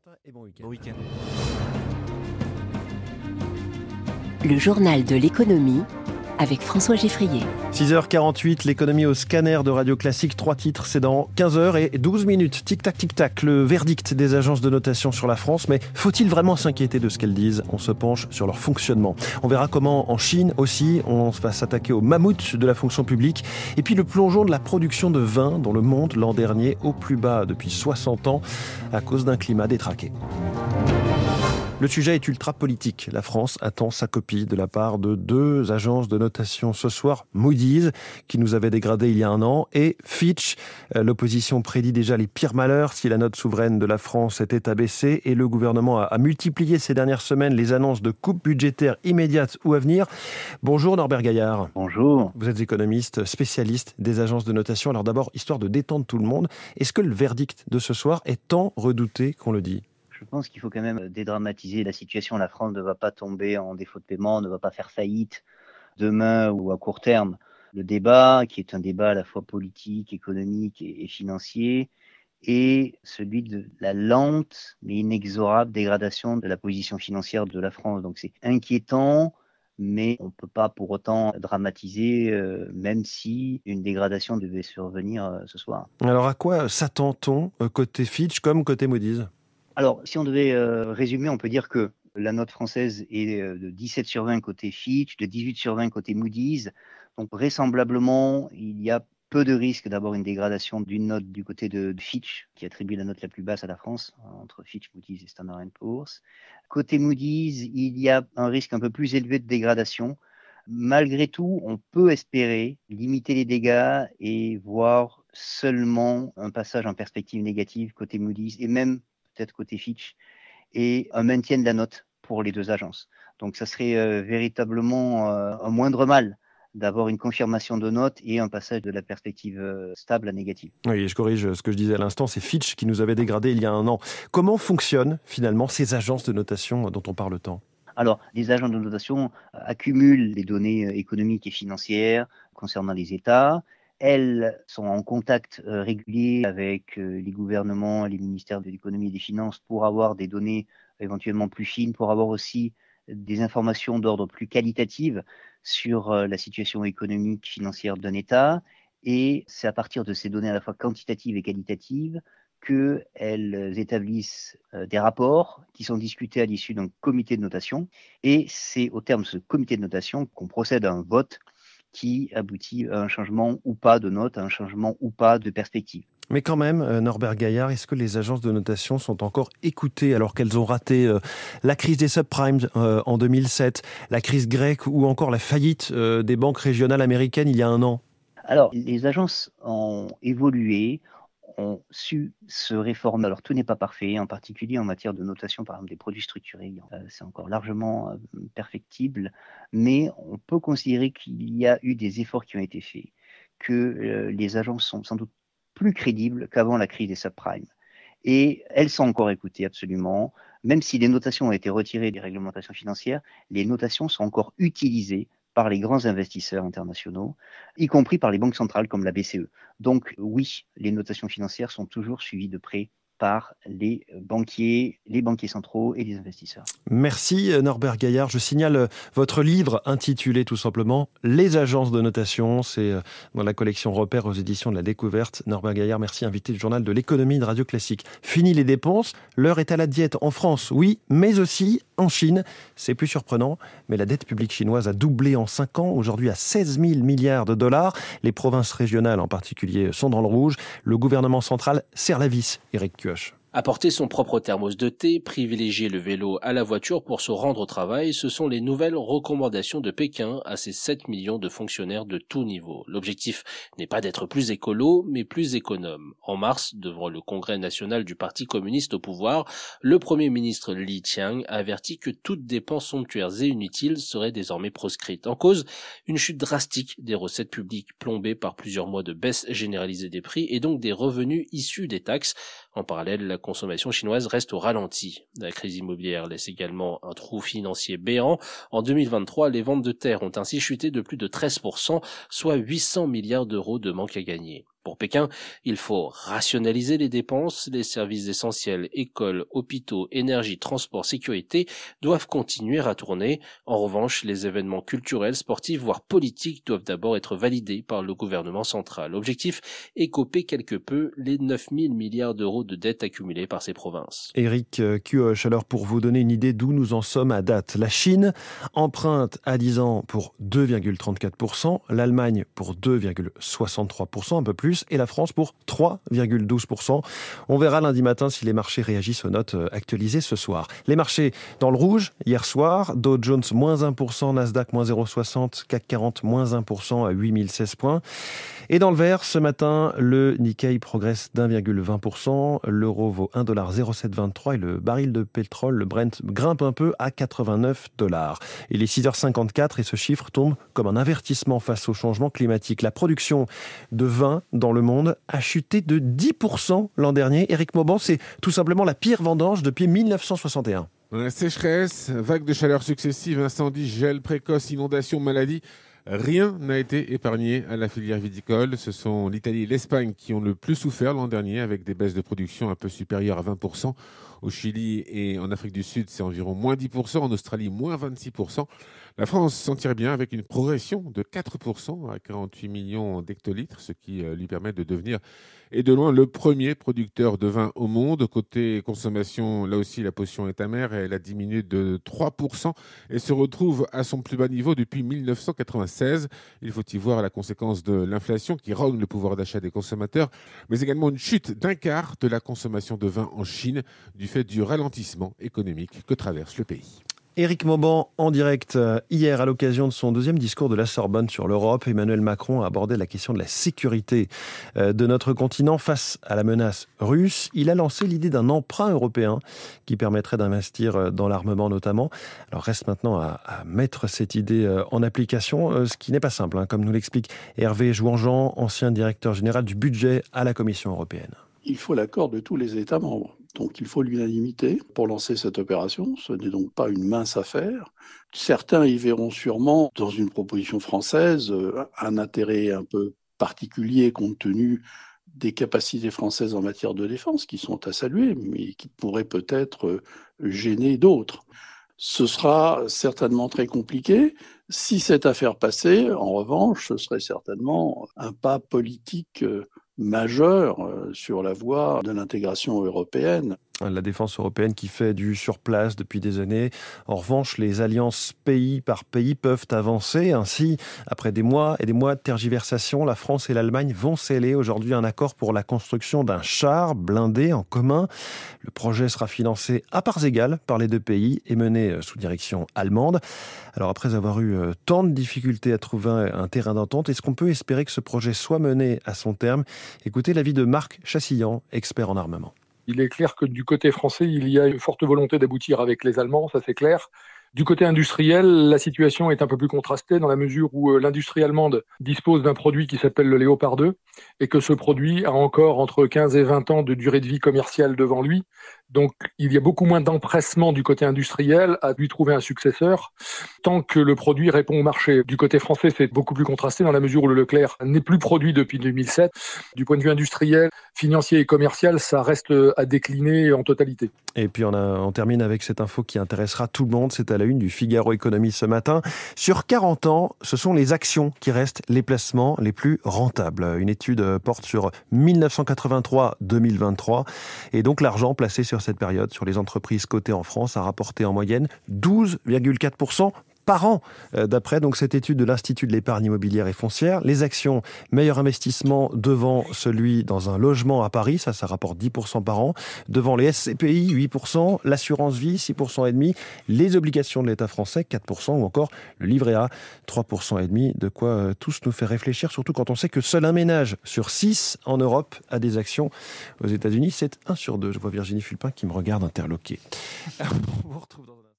Valentin et bon week-end. Bon week-end. Le journal de l'économie avec François Geffrier. 6h48, l'économie au scanner de Radio Classique. 3 titres, c'est dans 15h12. Tic-tac, tic-tac, le verdict des agences de notation sur la France. Mais faut-il vraiment s'inquiéter de ce qu'elles disent ? On se penche sur leur fonctionnement. On verra comment en Chine aussi, on va s'attaquer au mammouth de la fonction publique. Et puis le plongeon de la production de vin dans le monde l'an dernier, au plus bas depuis 60 ans, à cause d'un climat détraqué. Le sujet est ultra politique. La France attend sa copie de la part de 2 agences de notation ce soir. Moody's, qui nous avait dégradé il y a un an, et Fitch. L'opposition prédit déjà les pires malheurs si la note souveraine de la France était abaissée, et le gouvernement a multiplié ces dernières semaines les annonces de coupes budgétaires immédiates ou à venir. Bonjour Norbert Gaillard. Bonjour. Vous êtes économiste, spécialiste des agences de notation. Alors d'abord, histoire de détendre tout le monde, est-ce que le verdict de ce soir est tant redouté qu'on le dit ? Je pense qu'il faut quand même dédramatiser la situation. La France ne va pas tomber en défaut de paiement, ne va pas faire faillite demain ou à court terme. Le débat, qui est un débat à la fois politique, économique et financier, est celui de la lente mais inexorable dégradation de la position financière de la France. Donc c'est inquiétant, mais on ne peut pas pour autant dramatiser, même si une dégradation devait survenir ce soir. Alors à quoi s'attend-on côté Fitch comme côté Moody's ? Alors, si on devait résumer, on peut dire que la note française est de 17 sur 20 côté Fitch, de 18 sur 20 côté Moody's. Donc, vraisemblablement, il y a peu de risques d'avoir une dégradation d'une note du côté de Fitch, qui attribue la note la plus basse à la France, entre Fitch, Moody's et Standard & Poor's. Côté Moody's, il y a un risque un peu plus élevé de dégradation. Malgré tout, on peut espérer limiter les dégâts et voir seulement un passage en perspective négative côté Moody's et même peut-être côté Fitch, et un maintien de la note pour les 2 agences. Donc ça serait véritablement un moindre mal d'avoir une confirmation de note et un passage de la perspective stable à négative. Oui, je corrige ce que je disais à l'instant, c'est Fitch qui nous avait dégradé il y a un an. Comment fonctionnent finalement ces agences de notation dont on parle tant ? Alors, les agences de notation accumulent les données économiques et financières concernant les États. Elles sont en contact régulier avec les gouvernements, les ministères de l'économie et des finances pour avoir des données éventuellement plus fines, pour avoir aussi des informations d'ordre plus qualitatif sur la situation économique, financière d'un État. Et c'est à partir de ces données à la fois quantitatives et qualitatives qu'elles établissent des rapports qui sont discutés à l'issue d'un comité de notation. Et c'est au terme de ce comité de notation qu'on procède à un vote qui aboutit à un changement ou pas de note, à un changement ou pas de perspective. Mais quand même, Norbert Gaillard, est-ce que les agences de notation sont encore écoutées alors qu'elles ont raté la crise des subprimes en 2007, la crise grecque ou encore la faillite des banques régionales américaines il y a un an ? Alors, les agences ont évolué, ont su se réformer. Alors, tout n'est pas parfait, en particulier en matière de notation, par exemple, des produits structurés. C'est encore largement perfectible, mais on peut considérer qu'il y a eu des efforts qui ont été faits, que les agences sont sans doute plus crédibles qu'avant la crise des subprimes. Et elles sont encore écoutées, absolument. Même si les notations ont été retirées des réglementations financières, les notations sont encore utilisées par les grands investisseurs internationaux, y compris par les banques centrales comme la BCE. Donc oui, les notations financières sont toujours suivies de près par les banquiers centraux et les investisseurs. Merci Norbert Gaillard. Je signale votre livre intitulé tout simplement « Les agences de notation ». C'est dans la collection Repères aux éditions de la Découverte. Norbert Gaillard, merci, invité du journal de l'économie de Radio Classique. Fini les dépenses, l'heure est à la diète en France, oui, mais aussi en Chine. C'est plus surprenant, mais la dette publique chinoise a doublé en 5 ans, aujourd'hui à 16 000 milliards de dollars. Les provinces régionales en particulier sont dans le rouge. Le gouvernement central serre la vis, Éric Kioch. Apporter son propre thermos de thé, privilégier le vélo à la voiture pour se rendre au travail, ce sont les nouvelles recommandations de Pékin à ses 7 millions de fonctionnaires de tous niveaux. L'objectif n'est pas d'être plus écolo, mais plus économe. En mars, devant le congrès national du Parti communiste au pouvoir, le premier ministre Li Qiang avertit que toute dépense somptuaires et inutiles serait désormais proscrite. En cause, une chute drastique des recettes publiques plombées par plusieurs mois de baisse généralisée des prix et donc des revenus issus des taxes. En parallèle, la consommation chinoise reste au ralenti. La crise immobilière laisse également un trou financier béant. En 2023, les ventes de terres ont ainsi chuté de plus de 13%, soit 800 milliards d'euros de manque à gagner. Pour Pékin, il faut rationaliser les dépenses, les services essentiels, écoles, hôpitaux, énergie, transport, sécurité doivent continuer à tourner. En revanche, les événements culturels, sportifs, voire politiques doivent d'abord être validés par le gouvernement central. L'objectif est écoper quelque peu les 9 000 milliards d'euros de dettes accumulées par ces provinces. Éric Kioch, alors pour vous donner une idée d'où nous en sommes à date, la Chine emprunte à 10 ans pour 2,34%, l'Allemagne pour 2,63%, un peu plus, et la France pour 3,12%. On verra lundi matin si les marchés réagissent aux notes actualisées ce soir. Les marchés dans le rouge hier soir, Dow Jones moins 1%, Nasdaq moins 0,60%, CAC 40 moins 1% à 8016 points. Et dans le vert, ce matin, le Nikkei progresse d'1,20%, l'euro vaut 1,0723 et le baril de pétrole, le Brent, grimpe un peu à $89. Il est 6h54 et ce chiffre tombe comme un avertissement face au changement climatique. La production de vin dans le monde a chuté de 10% l'an dernier. Éric Mauban, c'est tout simplement la pire vendange depuis 1961. Sécheresse, vagues de chaleur successives, incendies, gel précoce, inondations, maladies. Rien n'a été épargné à la filière viticole. Ce sont l'Italie et l'Espagne qui ont le plus souffert l'an dernier avec des baisses de production un peu supérieures à 20%. Au Chili et en Afrique du Sud, c'est environ moins 10%. En Australie, moins 26%. La France s'en tire bien avec une progression de 4% à 48 millions d'hectolitres, ce qui lui permet de devenir, et de loin, le premier producteur de vin au monde. Côté consommation, là aussi, la potion est amère. Elle a diminué de 3% et se retrouve à son plus bas niveau depuis 1996. Il faut y voir la conséquence de l'inflation qui rogne le pouvoir d'achat des consommateurs, mais également une chute d'un quart de la consommation de vin en Chine du fait du ralentissement économique que traverse le pays. Éric Mauban en direct hier à l'occasion de son deuxième discours de la Sorbonne sur l'Europe. Emmanuel Macron a abordé la question de la sécurité de notre continent face à la menace russe. Il a lancé l'idée d'un emprunt européen qui permettrait d'investir dans l'armement notamment. Alors reste maintenant à mettre cette idée en application, ce qui n'est pas simple, comme nous l'explique Hervé Jouanjean, ancien directeur général du budget à la Commission européenne. Il faut l'accord de tous les États membres. Donc il faut l'unanimité pour lancer cette opération. Ce n'est donc pas une mince affaire. Certains y verront sûrement, dans une proposition française, un intérêt un peu particulier compte tenu des capacités françaises en matière de défense, qui sont à saluer, mais qui pourraient peut-être gêner d'autres. Ce sera certainement très compliqué. Si cette affaire passait, en revanche, ce serait certainement un pas politique majeur sur la voie de l'intégration européenne. La défense européenne qui fait du surplace depuis des années. En revanche, les alliances pays par pays peuvent avancer. Ainsi, après des mois et des mois de tergiversation, la France et l'Allemagne vont sceller aujourd'hui un accord pour la construction d'un char blindé en commun. Le projet sera financé à parts égales par les deux pays et mené sous direction allemande. Alors après avoir eu tant de difficultés à trouver un terrain d'entente, est-ce qu'on peut espérer que ce projet soit mené à son terme ? Écoutez l'avis de Marc Chassillan, expert en armement. Il est clair que du côté français, il y a une forte volonté d'aboutir avec les Allemands, ça c'est clair. Du côté industriel, la situation est un peu plus contrastée dans la mesure où l'industrie allemande dispose d'un produit qui s'appelle le Léopard 2 et que ce produit a encore entre 15 et 20 ans de durée de vie commerciale devant lui. Donc il y a beaucoup moins d'empressement du côté industriel à lui trouver un successeur tant que le produit répond au marché. Du côté français, c'est beaucoup plus contrasté dans la mesure où le Leclerc n'est plus produit depuis 2007. Du point de vue industriel, financier et commercial, ça reste à décliner en totalité. Et puis on termine avec cette info qui intéressera tout le monde. C'est à la une du Figaro Économie ce matin. Sur 40 ans, ce sont les actions qui restent les placements les plus rentables. Une étude porte sur 1983-2023. Et donc l'argent placé sur cette période sur les entreprises cotées en France a rapporté en moyenne 12,4% par an. D'après donc cette étude de l'Institut de l'épargne immobilière et foncière, les actions meilleur investissement devant celui dans un logement à Paris, ça rapporte 10% par an, devant les SCPI 8%, l'assurance vie 6,5%, les obligations de l'État français 4% ou encore le livret A 3,5%. De quoi tous nous fait réfléchir, surtout quand on sait que seul un ménage sur 6 en Europe a des actions. Aux États-Unis, c'est 1 sur 2. Je vois Virginie Fulpin qui me regarde interloqué. On vous retrouve dans